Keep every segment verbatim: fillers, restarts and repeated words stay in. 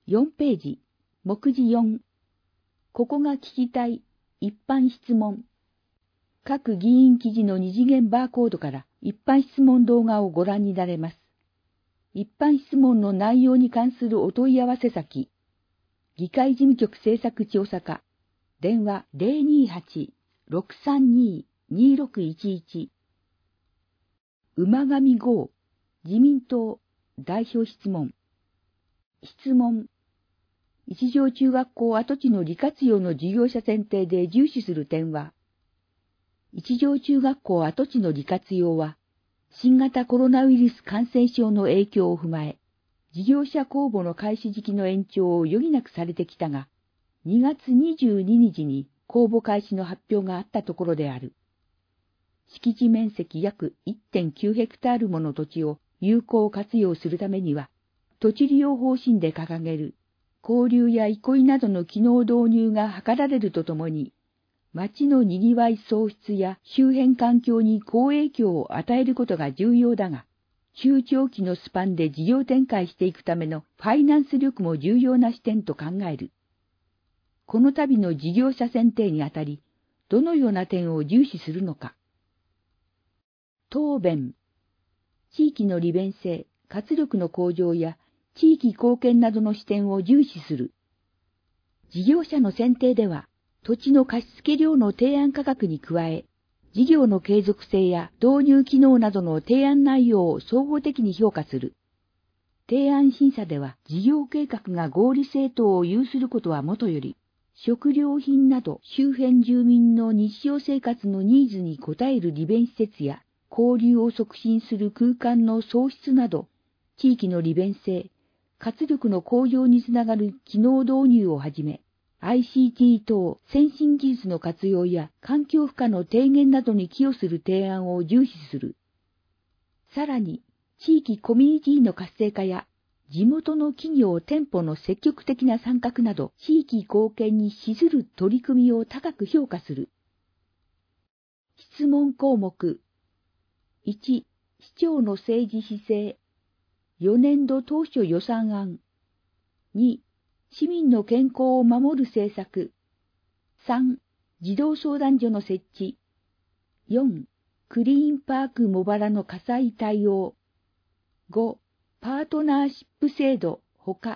よんページ、目次よん。ここが聞きたい一般質問。各議員記事の二次元バーコードから一般質問動画をご覧になれます。一般質問の内容に関するお問い合わせ先、議会事務局政策調査課、電話 ゼロにーはち ろくさんにー にーろくいちいち。馬上剛、自民党代表質問。質問。一条中学校跡地の利活用の事業者選定で重視する点は、一条中学校跡地の利活用は、新型コロナウイルス感染症の影響を踏まえ、事業者公募の開始時期の延長を余儀なくされてきたが、にがつにじゅうににちに公募開始の発表があったところである。敷地面積約 いってんきゅうヘクタールもの土地を有効活用するためには、土地利用方針で掲げる、交流や憩いなどの機能導入が図られるとともに、町の賑わい創出や周辺環境に好影響を与えることが重要だが、中長期のスパンで事業展開していくためのファイナンス力も重要な視点と考える。この度の事業者選定にあたり、どのような点を重視するのか。答弁。地域の利便性、活力の向上や地域貢献などの視点を重視する。事業者の選定では、土地の貸付料の提案価格に加え、事業の継続性や導入機能などの提案内容を総合的に評価する。提案審査では事業計画が合理性等を有することはもとより、食料品など周辺住民の日常生活のニーズに応える利便施設や交流を促進する空間の創出など、地域の利便性、活力の向上につながる機能導入をはじめ、アイシーティー 等先進技術の活用や環境負荷の低減などに寄与する提案を重視する。さらに、地域コミュニティの活性化や、地元の企業店舗の積極的な参画など、地域貢献に資する取り組みを高く評価する。質問項目。いち、市長の政治姿勢。よねんど当初予算案。に、市民の健康を守る政策。さん、児童相談所の設置。よん、クリーンパーク茂原の火災対応。ご、パートナーシップ制度ほか。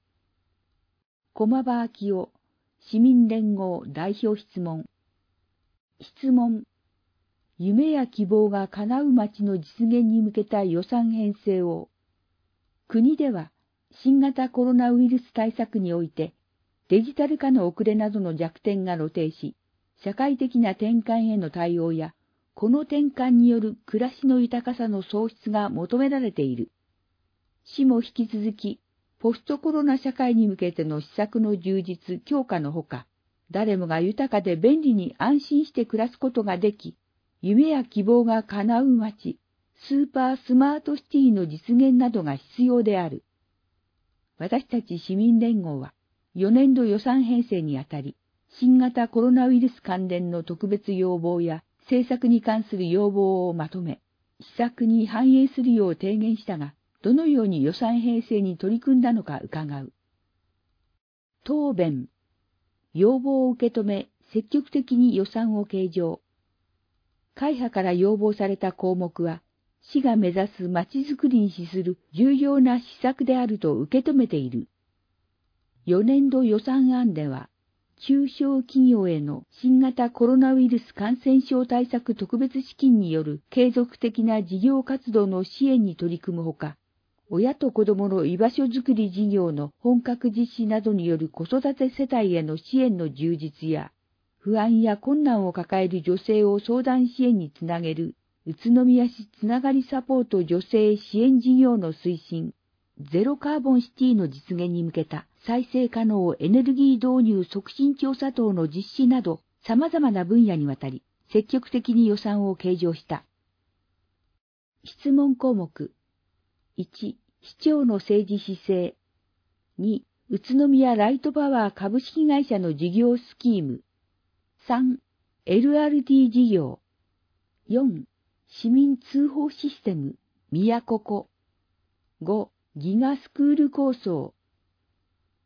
駒場昭夫、市民連合代表質問。質問。夢や希望が叶う街の実現に向けた予算編成を。国では、新型コロナウイルス対策において、デジタル化の遅れなどの弱点が露呈し、社会的な転換への対応や、この転換による暮らしの豊かさの創出が求められている。市も引き続き、ポストコロナ社会に向けての施策の充実・強化のほか、誰もが豊かで便利に安心して暮らすことができ、夢や希望が叶う街、スーパースマートシティの実現などが必要である。私たち市民連合は、よねんど予算編成にあたり、新型コロナウイルス関連の特別要望や政策に関する要望をまとめ、施策に反映するよう提言したが、どのように予算編成に取り組んだのか伺う。答弁。要望を受け止め、積極的に予算を計上。会派から要望された項目は、市が目指すまちづくりに資する重要な施策であると受け止めている。よねんど予算案では、中小企業への新型コロナウイルス感染症対策特別資金による継続的な事業活動の支援に取り組むほか、親と子どもの居場所づくり事業の本格実施などによる子育て世帯への支援の充実や、不安や困難を抱える女性を相談支援につなげる、宇都宮市つながりサポート女性支援事業の推進、ゼロカーボンシティの実現に向けた再生可能エネルギー導入促進調査等の実施など、様々な分野にわたり、積極的に予算を計上した。質問項目。いち、市長の政治姿勢。に、宇都宮ライトパワー株式会社の事業スキーム。さん、エルアールティー 事業。よん、市民通報システム、宮ここ。ご、ギガスクール構想。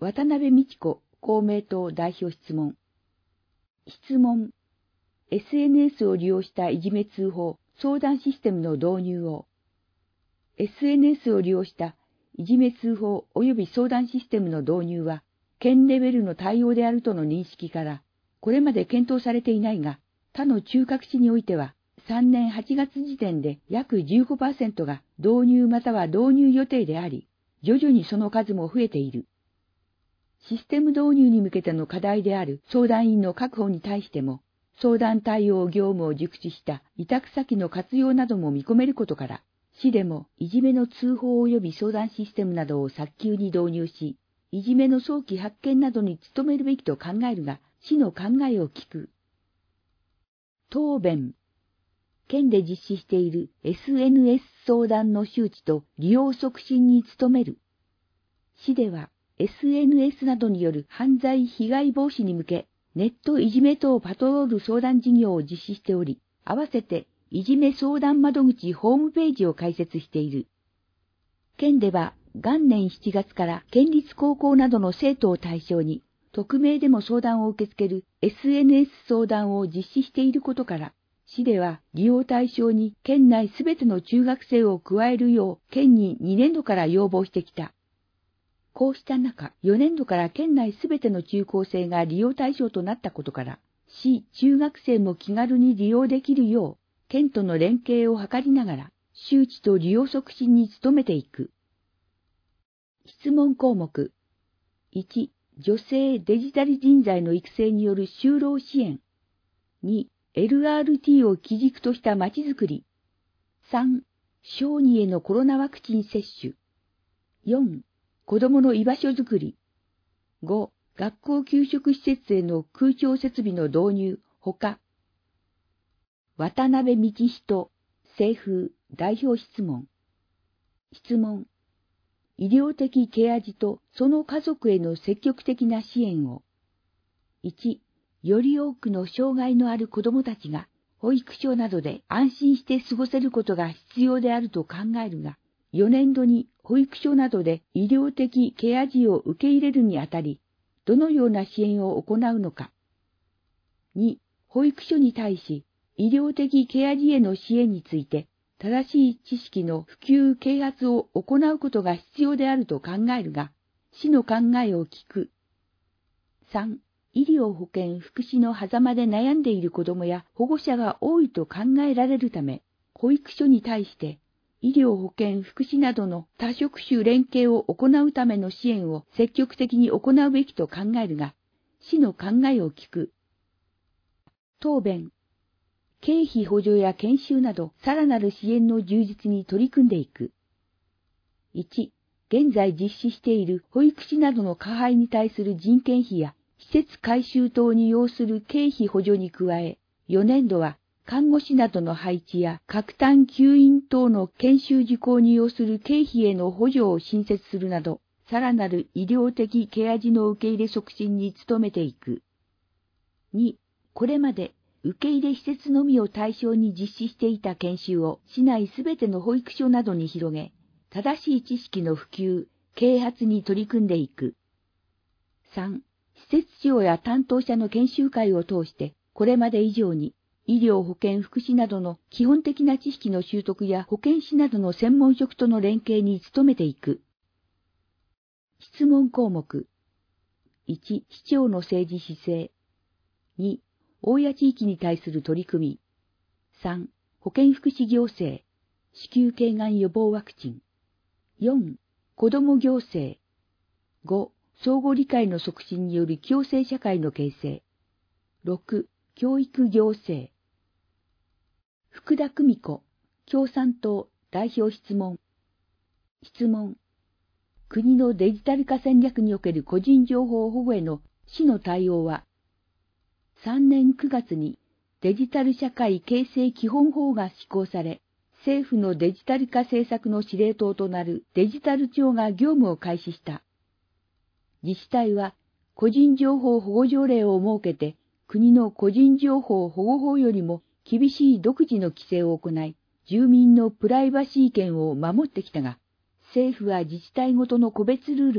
渡辺美智子公明党代表質問。質問。エスエヌエス を利用したいじめ通報相談システムの導入を。エスエヌエス を利用したいじめ通報及び相談システムの導入は、県レベルの対応であるとの認識から、これまで検討されていないが、他の中核市においては、さんねんはちがつ時点で約 じゅうごパーセント が導入または導入予定であり、徐々にその数も増えている。システム導入に向けての課題である相談員の確保に対しても、相談対応業務を熟知した委託先の活用なども見込めることから、市でもいじめの通報及び相談システムなどを早急に導入し、いじめの早期発見などに努めるべきと考えるが、市の考えを聞く。答弁。県で実施している エスエヌエス 相談の周知と利用促進に努める。市では エスエヌエス などによる犯罪被害防止に向け、ネットいじめ等パトロール相談事業を実施しており、合わせていじめ相談窓口ホームページを開設している。県では元年しちがつから県立高校などの生徒を対象に、匿名でも相談を受け付ける エスエヌエス 相談を実施していることから、市では利用対象に県内すべての中学生を加えるよう県ににねんどから要望してきた。こうした中、よねんどから県内すべての中高生が利用対象となったことから、市中学生も気軽に利用できるよう、県との連携を図りながら、周知と利用促進に努めていく。質問項目。いち、女性デジタル人材の育成による就労支援。に、エルアールティー を基軸としたまちづくり。さん、小児へのコロナワクチン接種。よん、子どもの居場所づくり。ご、学校給食施設への空調設備の導入、ほか。渡辺道人、清風、代表質問。質問。医療的ケア児とその家族への積極的な支援を。いち、より多くの障害のある子どもたちが保育所などで安心して過ごせることが必要であると考えるが、よねんどに保育所などで医療的ケア児を受け入れるにあたり、どのような支援を行うのか。に、保育所に対し、医療的ケア児への支援について、正しい知識の普及啓発を行うことが必要であると考えるが、市の考えを聞く。さん、医療保健福祉の狭間で悩んでいる子どもや保護者が多いと考えられるため、保育所に対して、医療保健福祉などの多職種連携を行うための支援を積極的に行うべきと考えるが、市の考えを聞く。答弁。経費補助や研修など、さらなる支援の充実に取り組んでいく。いち、現在実施している保育士などの加配に対する人件費や、施設改修等に要する経費補助に加え、よねんどは、看護師などの配置や、各単吸引等の研修受講に要する経費への補助を新設するなど、さらなる医療的ケア児の受け入れ促進に努めていく。に、これまで、受け入れ施設のみを対象に実施していた研修を市内すべての保育所などに広げ、正しい知識の普及、啓発に取り組んでいく。さん、施設長や担当者の研修会を通して、これまで以上に、医療保健福祉などの基本的な知識の習得や保健師などの専門職との連携に努めていく。質問項目。いち、市長の政治姿勢。に、大谷地域に対する取り組み。さん、保健福祉行政、子宮頸がん予防ワクチン。よん、子ども行政。ご、相互理解の促進による共生社会の形成。ろく、教育行政。福田久美子、共産党代表質問。質問。国のデジタル化戦略における個人情報保護への市の対応は、さんねんくがつにデジタル社会形成基本法が施行され、政府のデジタル化政策の司令塔となるデジタル庁が業務を開始した。自治体は個人情報保護条例を設けて、国の個人情報保護法よりも厳しい独自の規制を行い、住民のプライバシー権を守ってきたが、政府は自治体ごとの個別ルールが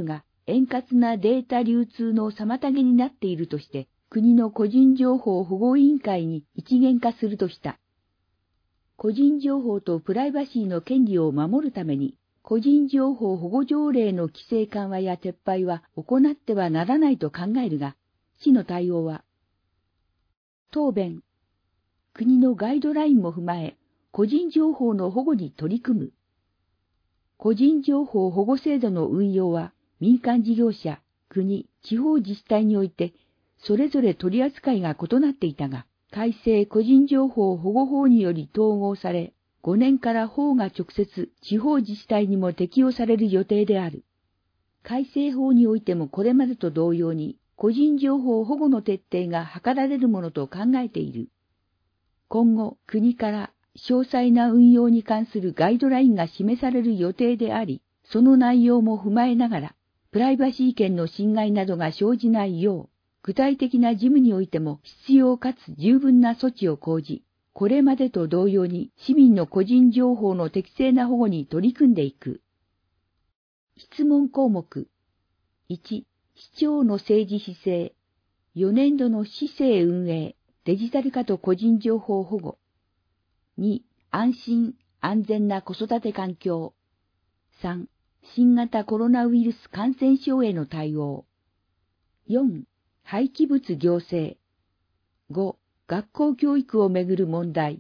円滑なデータ流通の妨げになっているとして、国の個人情報保護委員会に一元化するとした。個人情報とプライバシーの権利を守るために、個人情報保護条例の規制緩和や撤廃は行ってはならないと考えるが、市の対応は、答弁、国のガイドラインも踏まえ、個人情報の保護に取り組む。個人情報保護制度の運用は、民間事業者、国、地方自治体において、それぞれ取り扱いが異なっていたが、改正個人情報保護法により統合され、ごねんから法が直接地方自治体にも適用される予定である。改正法においてもこれまでと同様に、個人情報保護の徹底が図られるものと考えている。今後、国から詳細な運用に関するガイドラインが示される予定であり、その内容も踏まえながら、プライバシー権の侵害などが生じないよう、具体的な事務においても必要かつ十分な措置を講じ、これまでと同様に市民の個人情報の適正な保護に取り組んでいく。質問項目。いち、市長の政治姿勢。よねんどの市政運営、デジタル化と個人情報保護。に、安心、安全な子育て環境。さん、新型コロナウイルス感染症への対応。よん、廃棄物行政。ご、学校教育をめぐる問題。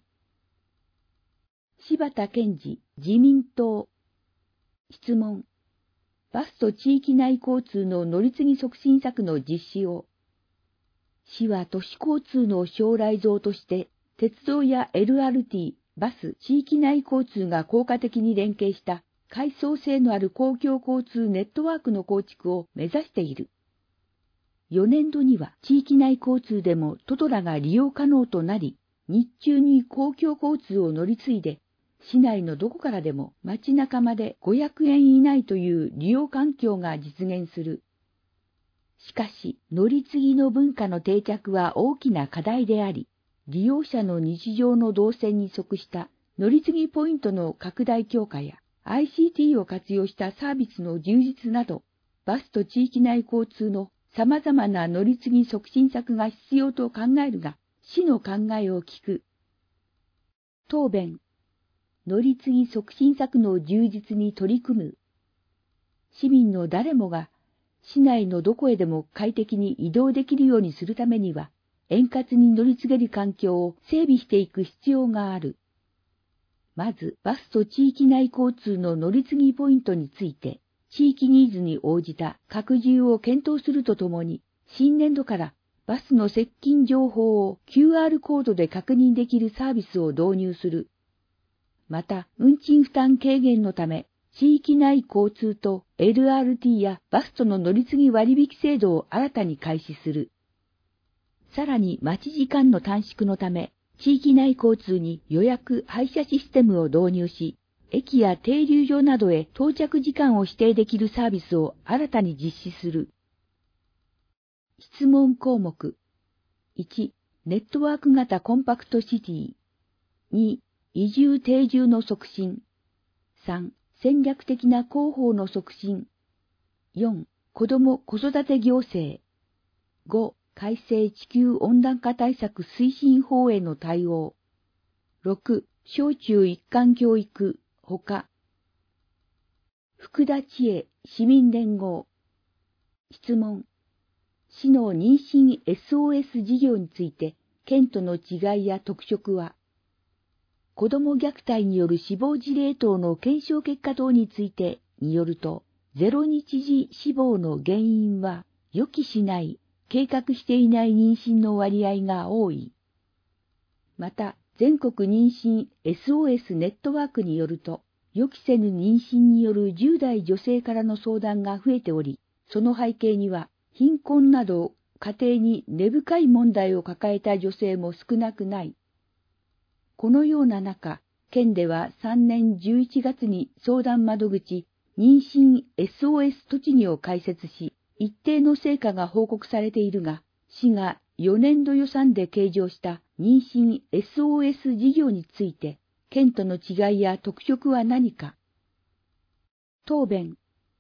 柴田健二、自民党。質問。バスと地域内交通の乗り継ぎ促進策の実施を。市は都市交通の将来像として、鉄道や エルアールティー、バス、地域内交通が効果的に連携した階層性のある公共交通ネットワークの構築を目指している。よねんどには地域内交通でもトトラが利用可能となり、日中に公共交通を乗り継いで、市内のどこからでも街中までごひゃくえん以内という利用環境が実現する。しかし、乗り継ぎの文化の定着は大きな課題であり、利用者の日常の動線に即した乗り継ぎポイントの拡大強化や アイシーティー を活用したサービスの充実など、バスと地域内交通の様々な乗り継ぎ促進策が必要と考えるが、市の考えを聞く。答弁。乗り継ぎ促進策の充実に取り組む。市民の誰もが市内のどこへでも快適に移動できるようにするためには、円滑に乗り継げる環境を整備していく必要がある。まず、バスと地域内交通の乗り継ぎポイントについて、地域ニーズに応じた拡充を検討するとともに、新年度からバスの接近情報を キューアール コードで確認できるサービスを導入する。また、運賃負担軽減のため、地域内交通と エルアールティー やバスとの乗り継ぎ割引制度を新たに開始する。さらに待ち時間の短縮のため、地域内交通に予約配車システムを導入し、駅や停留所などへ到着時間を指定できるサービスを新たに実施する。質問項目。いち、ネットワーク型コンパクトシティ。に、移住定住の促進。さん、戦略的な広報の促進。よん、子ども子育て行政。ご、改正地球温暖化対策推進法への対応。ろく、小中一貫教育、ほか。福田千恵、市民連合。質問。市の妊娠 エスオーエス 事業について、県との違いや特色は。子ども虐待による死亡事例等の検証結果等についてによると、ゼロ日時死亡の原因は、予期しない、計画していない妊娠の割合が多い。また、全国妊娠 エスオーエス ネットワークによると、予期せぬ妊娠によるじゅう代女性からの相談が増えており、その背景には、貧困など家庭に根深い問題を抱えた女性も少なくない。このような中、県ではさんねんじゅういちがつに相談窓口妊娠 エスオーエス 栃木を開設し、一定の成果が報告されているが、市がよねんど予算で計上した妊娠 エスオーエス 事業について、県との違いや特色は何か。答弁。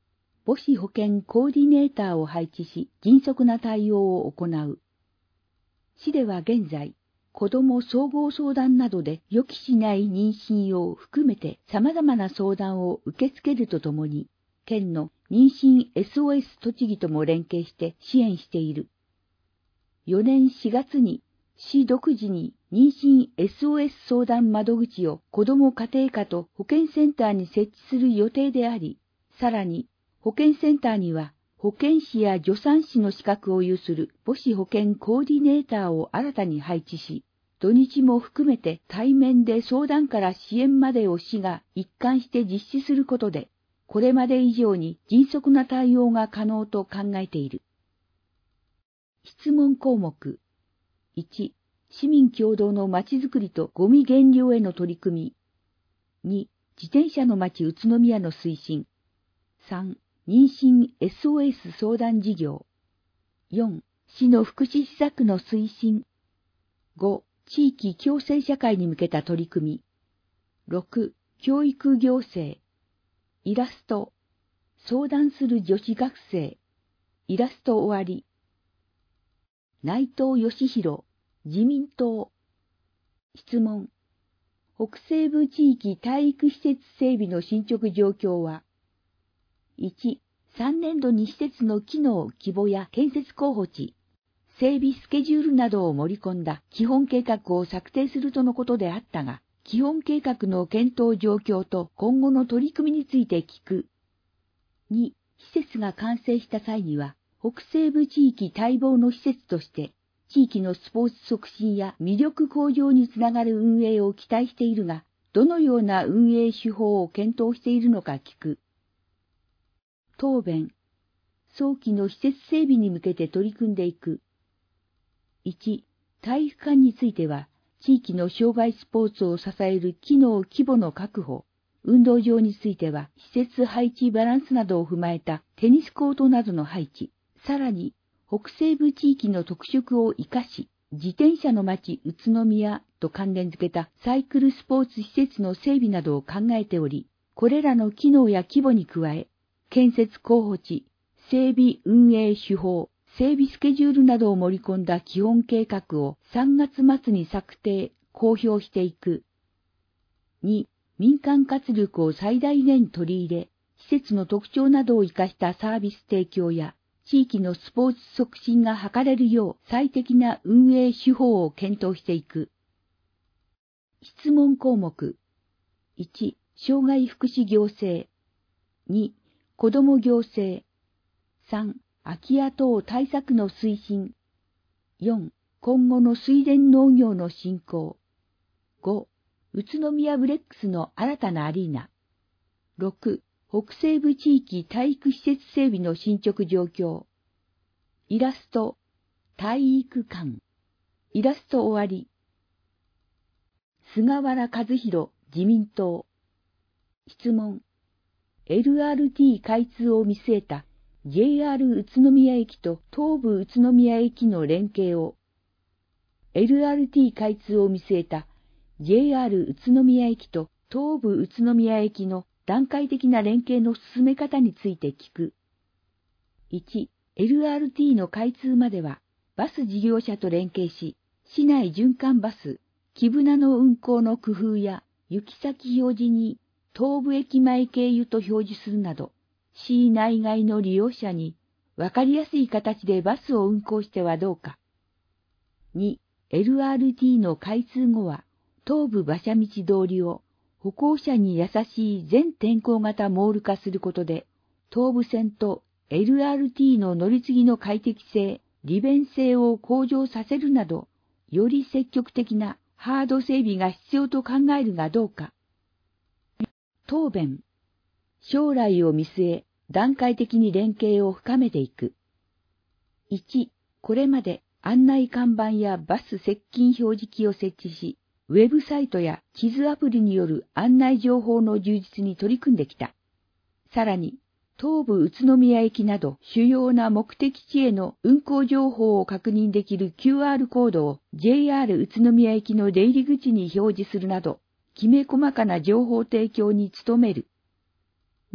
母子保健コーディネーターを配置し、迅速な対応を行う。市では現在、子ども総合相談などで予期しない妊娠を含めて様々な相談を受け付けるとともに、県の妊娠 エスオーエス 栃木とも連携して支援している。よねんしがつに市独自に妊娠 エスオーエス 相談窓口を子ども家庭科と保健センターに設置する予定であり、さらに保健センターには保健師や助産師の資格を有する母子保健コーディネーターを新たに配置し、土日も含めて対面で相談から支援までを市が一貫して実施することで、これまで以上に迅速な対応が可能と考えている。質問項目。いち、市民共同のまちづくりとゴミ減量への取り組み。に、自転車の街宇都宮の推進。さん、妊娠 エスオーエス 相談事業。よん、市の福祉施策の推進。ご、地域共生社会に向けた取り組み。ろく、教育行政。イラスト。相談する女子学生。イラスト終わり。内藤義弘、自民党。質問。北西部地域体育施設整備の進捗状況は、いち、さんねんどに施設の機能、規模や建設候補地、整備スケジュールなどを盛り込んだ基本計画を策定するとのことであったが、基本計画の検討状況と今後の取り組みについて聞く。に、施設が完成した際には、北西部地域待望の施設として、地域のスポーツ促進や魅力向上につながる運営を期待しているが、どのような運営手法を検討しているのか聞く。答弁。早期の施設整備に向けて取り組んでいく。いち、体育館については、地域の障害スポーツを支える機能規模の確保、運動場については、施設配置バランスなどを踏まえたテニスコートなどの配置、さらに、北西部地域の特色を生かし、自転車の街宇都宮と関連付けたサイクルスポーツ施設の整備などを考えており、これらの機能や規模に加え、建設候補地、整備運営手法、整備スケジュールなどを盛り込んだ基本計画をさんがつまつに策定、公表していく。に、民間活力を最大限取り入れ、施設の特徴などを生かしたサービス提供や、地域のスポーツ促進が図れるよう最適な運営手法を検討していく。質問項目。いち、障害福祉行政。に、子ども行政。さん、空き家等対策の推進。よん、今後の水田農業の振興。ご、宇都宮ブレックスの新たなアリーナ。ろく、北西部地域体育施設整備の進捗状況。イラスト、体育館。イラスト終わり。菅原和弘、自民党。質問。エルアールティー 開通を見据えた ジェイアール 宇都宮駅と東武宇都宮駅の連携を。エルアールティー 開通を見据えた ジェイアール 宇都宮駅と東武宇都宮駅の段階的な連携の進め方について聞く。いち、エルアールティー の開通までは、バス事業者と連携し、市内循環バス、木舟の運行の工夫や、行き先表示に、東武駅前経由と表示するなど、市内外の利用者に、わかりやすい形でバスを運行してはどうか。に、エルアールティー の開通後は、東武馬車道通りを、歩行者に優しい全天候型モール化することで、東武線と エルアールティー の乗り継ぎの快適性、利便性を向上させるなど、より積極的なハード整備が必要と考えるがどうか。答弁。将来を見据え、段階的に連携を深めていく。いち、これまで案内看板やバス接近表示器を設置し、ウェブサイトや地図アプリによる案内情報の充実に取り組んできた。さらに、東武宇都宮駅など主要な目的地への運行情報を確認できる キューアール コードを ジェイアール 宇都宮駅の出入り口に表示するなど、きめ細かな情報提供に努める。に、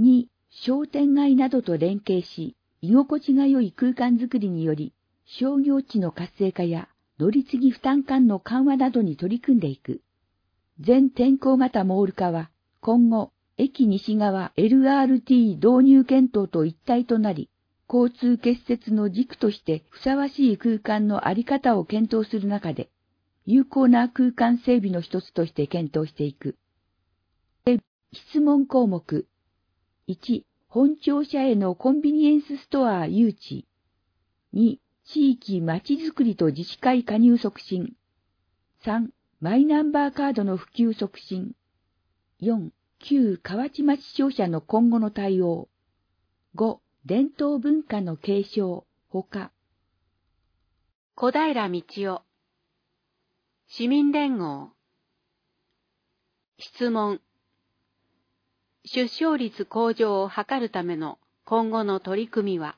商店街などと連携し、居心地が良い空間づくりにより、商業地の活性化や乗り継ぎ負担感の緩和などに取り組んでいく。全天候型モール化は、今後、駅西側 エルアールティー 導入検討と一体となり、交通結節の軸としてふさわしい空間のあり方を検討する中で、有効な空間整備の一つとして検討していく。質問項目。いち、本庁舎へのコンビニエンスストア誘致。に、地域まちづくりと自治会加入促進。さん、マイナンバーカードの普及促進。よん、旧河内町商社の今後の対応。ご、伝統文化の継承、ほか。 小平道夫。市民連合。質問。出生率向上を図るための今後の取り組みは、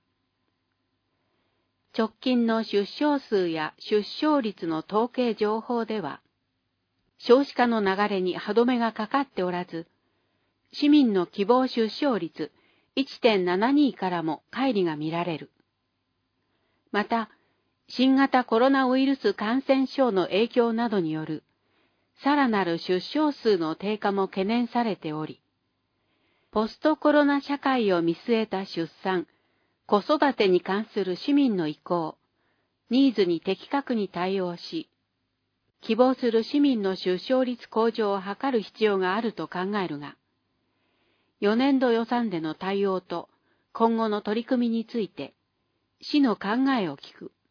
直近の出生数や出生率の統計情報では、少子化の流れに歯止めがかかっておらず、市民の希望出生率 いってんななに からも乖離が見られる。また、新型コロナウイルス感染症の影響などによる、さらなる出生数の低下も懸念されており、ポストコロナ社会を見据えた出産、子育てに関する市民の意向、ニーズに的確に対応し、希望する市民の出生率向上を図る必要があると考えるが、よねんど予算での対応と今後の取り組みについて、市の考えを聞く。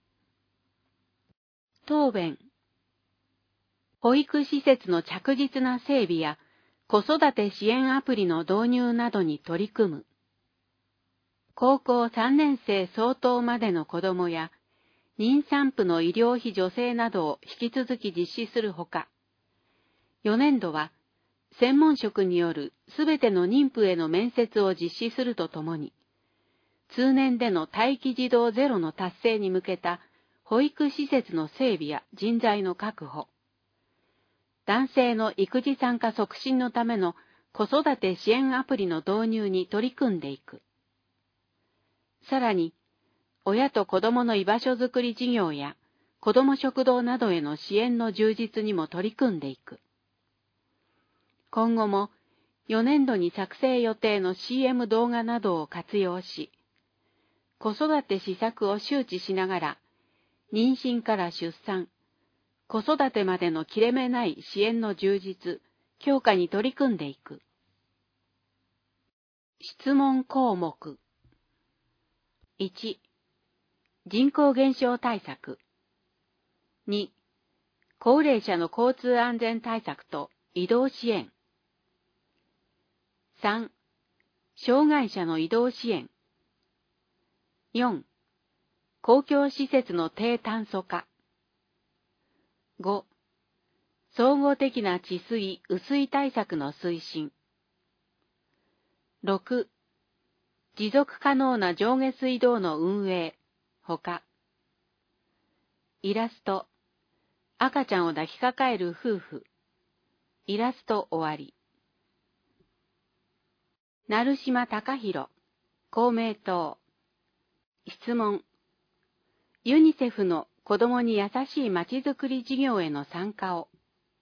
答弁。保育施設の着実な整備や子育て支援アプリの導入などに取り組む。高校さんねん生相当までの子どもや、妊産婦の医療費助成などを引き続き実施するほか、よねんどは、専門職によるすべての妊婦への面接を実施するとともに、通年での待機児童ゼロの達成に向けた保育施設の整備や人材の確保、男性の育児参加促進のための子育て支援アプリの導入に取り組んでいく。さらに、親と子どもの居場所づくり事業や子ども食堂などへの支援の充実にも取り組んでいく。今後もよねんどに作成予定の シーエム 動画などを活用し、子育て施策を周知しながら、妊娠から出産、子育てまでの切れ目ない支援の充実、強化に取り組んでいく。質問項目。いち、人口減少対策。に、高齢者の交通安全対策と移動支援。さん、障害者の移動支援。よん、公共施設の低炭素化。ご、総合的な治水・雨水対策の推進。ろく、持続可能な上下水道の運営、ほか。イラスト、赤ちゃんを抱きかかえる夫婦。イラスト終わり。成島貴弘、公明党。質問。ユニセフの子どもに優しいまちづくり事業への参加を。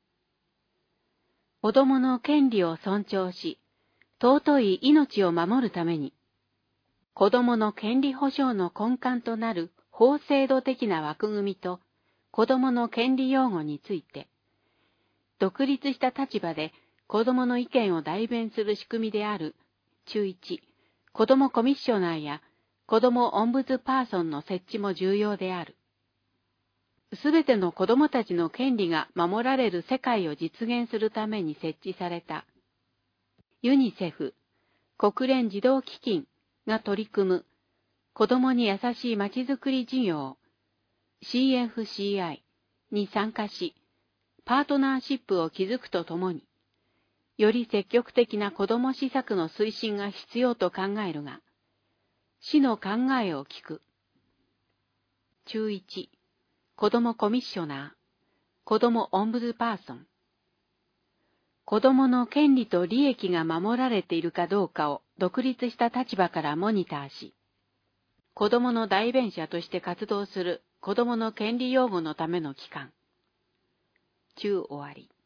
子どもの権利を尊重し、尊い命を守るために、子どもの権利保障の根幹となる法制度的な枠組みと子どもの権利擁護について、独立した立場で子どもの意見を代弁する仕組みである中いち、子どもコミッショナーや子どもオンブズパーソンの設置も重要である。すべての子どもたちの権利が守られる世界を実現するために設置された。ユニセフ、国連児童基金が取り組む子どもに優しいまちづくり事業 シーエフシーアイ に参加し、パートナーシップを築くとともに、より積極的な子ども施策の推進が必要と考えるが、市の考えを聞く。中いち、子どもコミッショナー、子どもオンブズパーソン。 子供の権利と利益が守られているかどうかを独立した立場からモニターし、子供の代弁者として活動する子供の権利擁護のための機関。中終わり。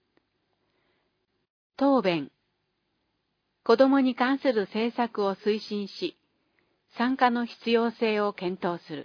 答弁。子供に関する政策を推進し、参加の必要性を検討する。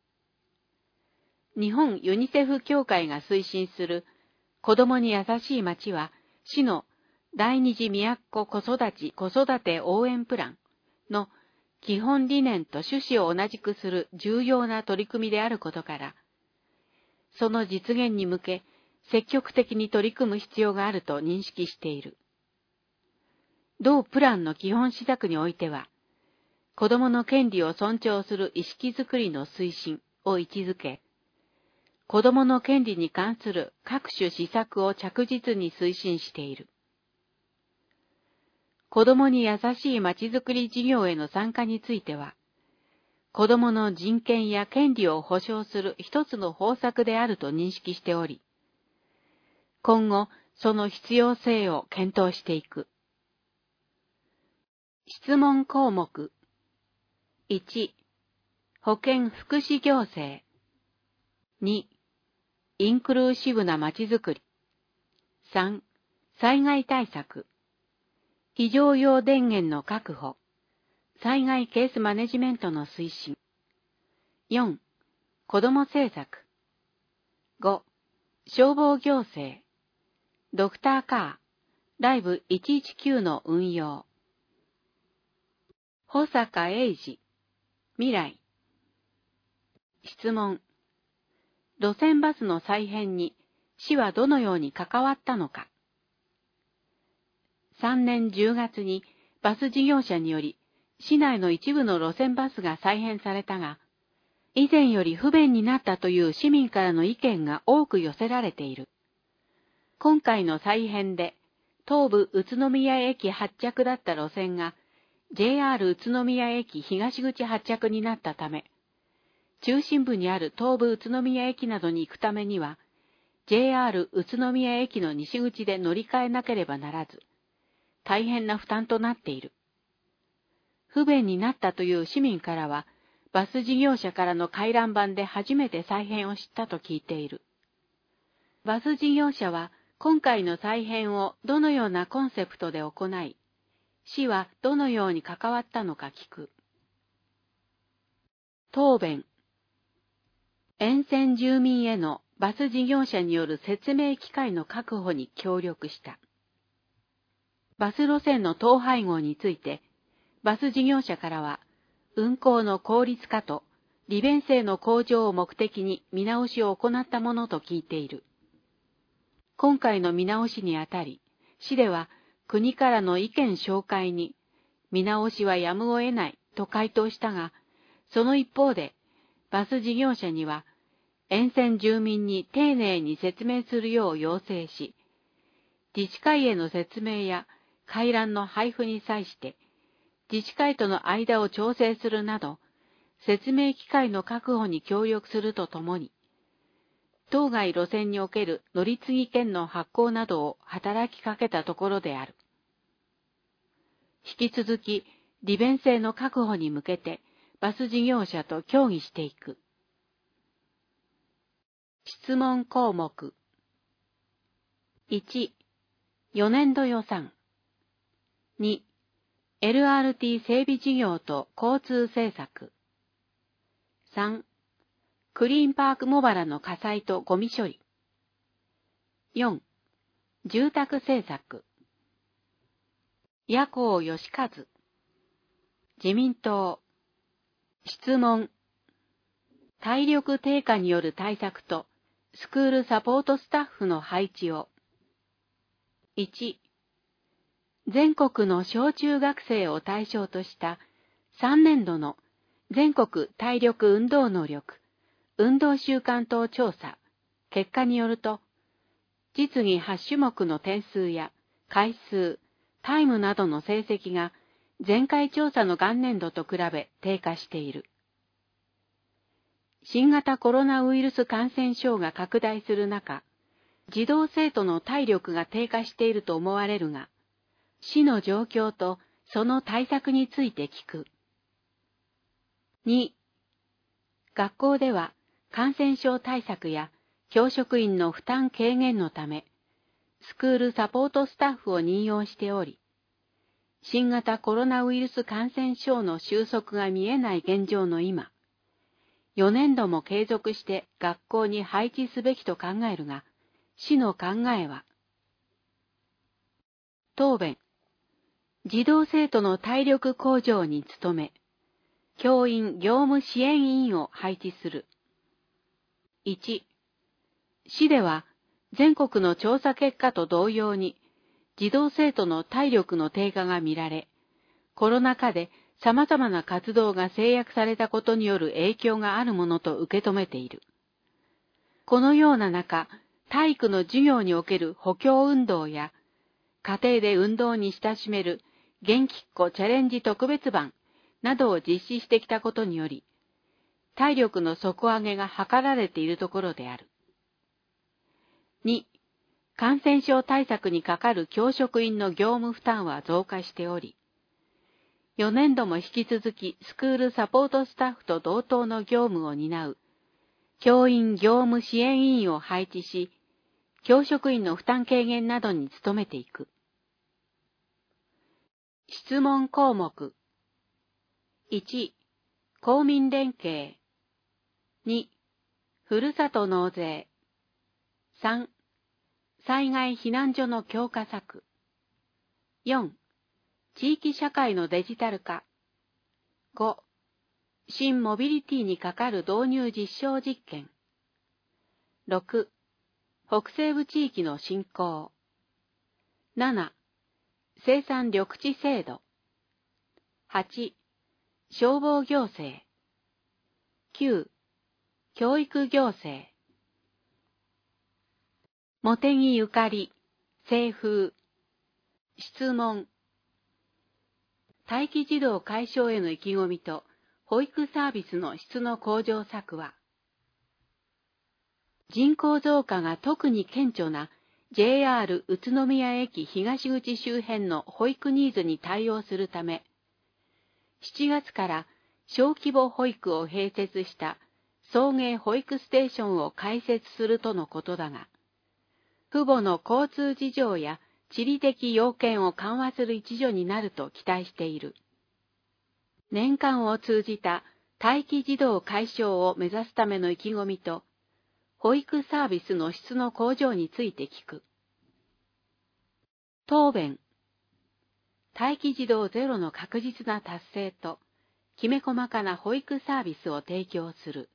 日本ユニセフ協会が推進する子供に優しい街は、市の第二次都子育ち子育て応援プランの基本理念と趣旨を同じくする重要な取り組みであることから、その実現に向け積極的に取り組む必要があると認識している。同プランの基本施策においては、子供の権利を尊重する意識づくりの推進を位置づけ、子供の権利に関する各種施策を着実に推進している。子供に優しいまちづくり事業への参加については、子供の人権や権利を保障する一つの方策であると認識しており、今後その必要性を検討していく。質問項目。いち、保健福祉行政。に、インクルーシブなまちづくり。さん、災害対策。非常用電源の確保。災害ケースマネジメントの推進。よん、子ども政策。ご、消防行政。ドクターカー、ライブいちいちきゅうの運用。保坂英二、未来。質問。路線バスの再編に市はどのように関わったのか。さんねんじゅうがつにバス事業者により市内の一部の路線バスが再編されたが、以前より不便になったという市民からの意見が多く寄せられている。今回の再編で東武宇都宮駅発着だった路線が ジェイアール 宇都宮駅東口発着になったため、中心部にある東武宇都宮駅などに行くためには、ジェイアール 宇都宮駅の西口で乗り換えなければならず、大変な負担となっている。不便になったという市民からは、バス事業者からの回覧板で初めて再編を知ったと聞いている。バス事業者は今回の再編をどのようなコンセプトで行い、市はどのように関わったのか聞く。答弁。沿線住民へのバス事業者による説明機会の確保に協力した。バス路線の統廃合について、バス事業者からは、運行の効率化と利便性の向上を目的に見直しを行ったものと聞いている。今回の見直しにあたり、市では国からの意見紹介に、見直しはやむを得ないと回答したが、その一方で、バス事業者には、沿線住民に丁寧に説明するよう要請し、自治会への説明や回覧の配布に際して、自治会との間を調整するなど、説明機会の確保に協力するとともに、当該路線における乗り継ぎ券の発行などを働きかけたところである。引き続き、利便性の確保に向けて、バス事業者と協議していく。質問項目。いち、よねんど予算。に、エルアールティー 整備事業と交通政策。さん、クリーンパーク茂原の火災とゴミ処理。よん、住宅政策。野光義和。自民党。質問。体力低下による対策とスクールサポートスタッフの配置を。いち、全国の小中学生を対象としたさんねんどの全国体力運動能力運動習慣等調査結果によると、実技はち種目の点数や回数、タイムなどの成績が前回調査の元年度と比べ低下している。新型コロナウイルス感染症が拡大する中、 児童生徒の体力が低下していると思われるが、市の状況とその対策について聞く。に、学校では感染症対策や教職員の負担軽減のため、スクールサポートスタッフを任用しており、新型コロナウイルス感染症の収束が見えない現状の今、よねんども継続して学校に配置すべきと考えるが、市の考えは、答弁、児童生徒の体力向上に努め、教員業務支援委員を配置する。いち、市では全国の調査結果と同様に、児童生徒の体力の低下が見られ、コロナ禍で様々な活動が制約されたことによる影響があるものと受け止めている。このような中、体育の授業における補強運動や、家庭で運動に親しめる元気っ子チャレンジ特別版などを実施してきたことにより、体力の底上げが図られているところである。に、感染症対策にかかる教職員の業務負担は増加しており、よねんども引き続きスクールサポートスタッフと同等の業務を担う教員業務支援委員を配置し、教職員の負担軽減などに努めていく。質問項目。いち、公民連携。に、ふるさと納税。さん、災害避難所の強化策。よん、地域社会のデジタル化。ご、新モビリティにかかる導入実証実験。ろく、北西部地域の振興。なな、生産緑地制度。はち、消防行政。きゅう、教育行政。茂木ゆかり、清風。質問。待機児童解消への意気込みと保育サービスの質の向上策は、人口増加が特に顕著な ジェイアール 宇都宮駅東口周辺の保育ニーズに対応するため、しちがつから小規模保育を併設した送迎保育ステーションを開設するとのことだが、父母の交通事情や地理的要件を緩和する一助になると期待している。年間を通じた待機児童解消を目指すための意気込みと、保育サービスの質の向上について聞く。答弁。待機児童ゼロの確実な達成と、きめ細かな保育サービスを提供する。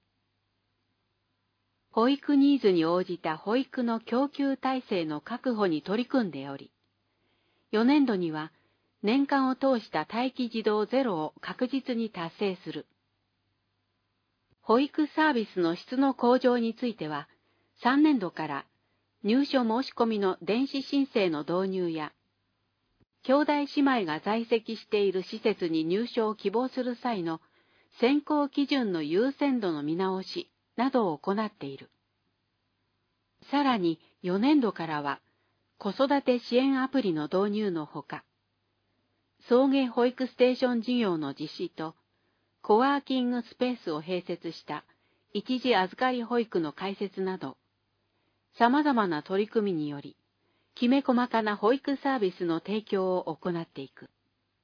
保育ニーズに応じた保育の供給体制の確保に取り組んでおり、よねんどには年間を通した待機児童ゼロを確実に達成する。保育サービスの質の向上については、さんねんどから入所申し込みの電子申請の導入や、兄弟姉妹が在籍している施設に入所を希望する際の選考基準の優先度の見直しなどを行っている。さらによねんどからは子育て支援アプリの導入のほか、送迎保育ステーション事業の実施とコワーキングスペースを併設した一時預かり保育の開設など、様々な取り組みにより、きめ細かな保育サービスの提供を行っていく。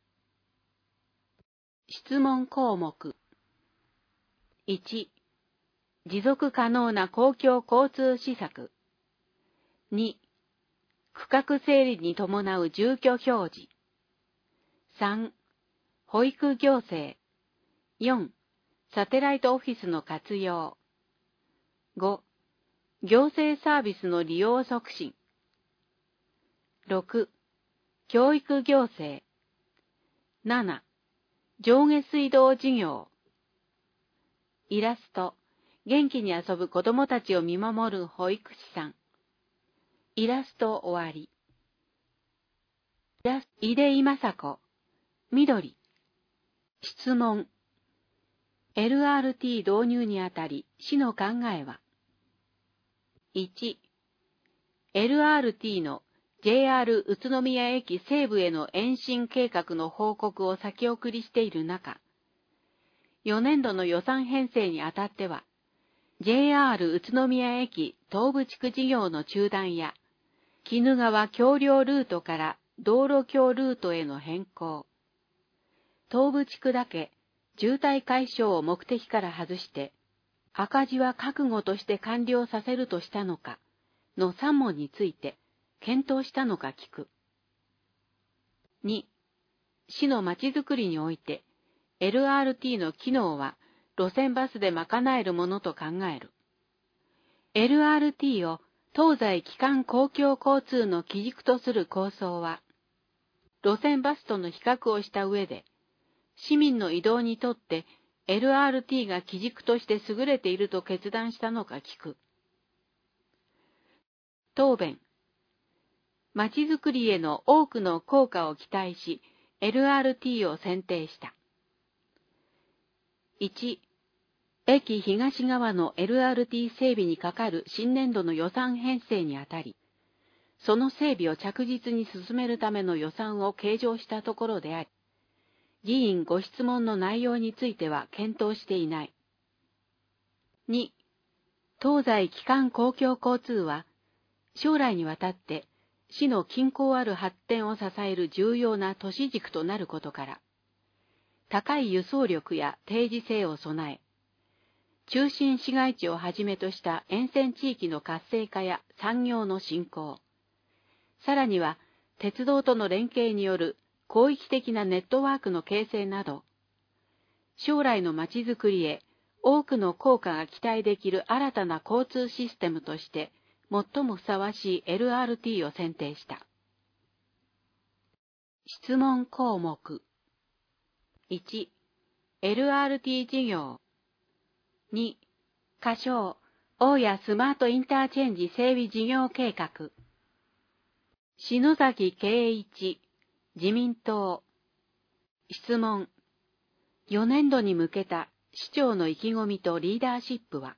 質問項目。いち、持続可能な公共交通施策。に、区画整理に伴う住居表示。さん、保育行政。よん、サテライトオフィスの活用。ご、行政サービスの利用促進。ろく、教育行政。なな、上下水道事業。イラスト、元気に遊ぶ子どもたちを見守る保育士さん。イラスト終わり。イラスト、井出今子。緑。質問。エルアールティー 導入にあたり、市の考えは。いち、 エルアールティー の ジェイアール 宇都宮駅西部への延伸計画の報告を先送りしている中、よねんどの予算編成にあたっては、ジェイアール 宇都宮駅東部地区事業の中断や、鬼怒川橋梁ルートから道路橋ルートへの変更、東部地区だけ渋滞解消を目的から外して、赤字は覚悟として完了させるとしたのかのさん問について検討したのか聞く。に、市のまちづくりにおいて エルアールティー の機能は路線バスで賄えるものと考える。エルアールティー を東西基幹公共交通の基軸とする構想は、路線バスとの比較をした上で、市民の移動にとって エルアールティー が基軸として優れていると決断したのか聞く。答弁。まちづくりへの多くの効果を期待し、エルアールティー を選定した。いち、駅東側の エルアールティー 整備にかかる新年度の予算編成にあたり、その整備を着実に進めるための予算を計上したところであり、議員ご質問の内容については検討していない。に、東西基幹公共交通は、将来にわたって市の均衡ある発展を支える重要な都市軸となることから、高い輸送力や定時性を備え、中心市街地をはじめとした沿線地域の活性化や産業の振興、さらには鉄道との連携による広域的なネットワークの形成など、将来のまちづくりへ多くの効果が期待できる新たな交通システムとして最もふさわしい エルアールティー を選定した。質問項目。いち、エルアールティー 事業。に、仮称、大谷スマートインターチェンジ整備事業計画。篠崎圭一、自民党。質問。よねんどに向けた市長の意気込みとリーダーシップは。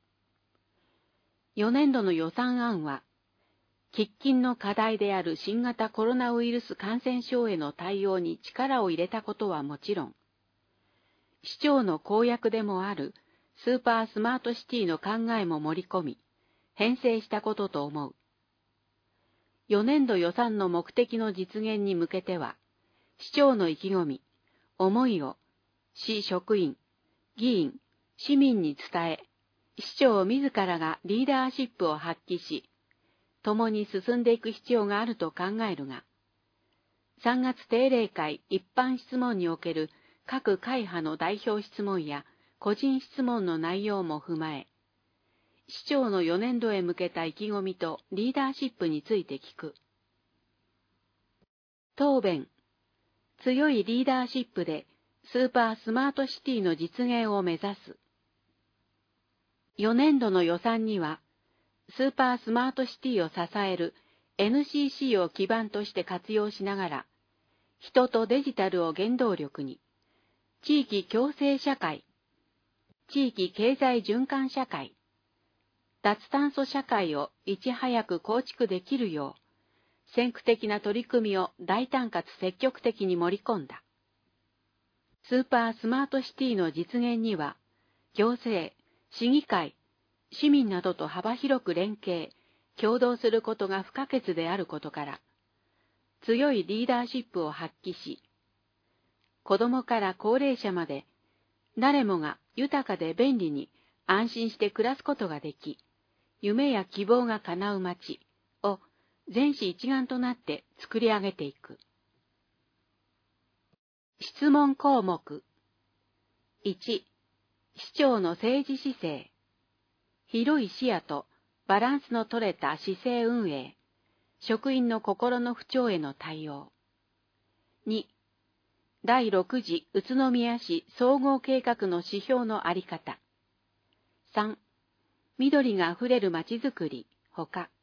よねんどの予算案は、喫緊の課題である新型コロナウイルス感染症への対応に力を入れたことはもちろん、市長の公約でもあるスーパースマートシティの考えも盛り込み、編成したことと思う。よねんど予算の目的の実現に向けては、市長の意気込み、思いを市職員、議員、市民に伝え、市長自らがリーダーシップを発揮し、共に進んでいく必要があると考えるが、さんがつ定例会一般質問における各会派の代表質問や個人質問の内容も踏まえ、市長のよねんどへ向けた意気込みとリーダーシップについて聞く。答弁。強いリーダーシップでスーパースマートシティの実現を目指す。よねんどの予算には、スーパースマートシティを支える エヌシーシー を基盤として活用しながら、人とデジタルを原動力に、地域共生社会、地域経済循環社会、脱炭素社会をいち早く構築できるよう、先駆的な取り組みを大胆かつ積極的に盛り込んだ。スーパースマートシティの実現には、行政、市議会、市民などと幅広く連携、協働することが不可欠であることから、強いリーダーシップを発揮し、子どもから高齢者まで、誰もが豊かで便利に安心して暮らすことができ、夢や希望が叶う街を全市一丸となって作り上げていく。質問項目。いち、市長の政治姿勢。広い視野とバランスの取れた市政運営、職員の心の不調への対応。に、だいろく次宇都宮市総合計画の指標のあり方。さん、緑があふれるまちづくり、ほか。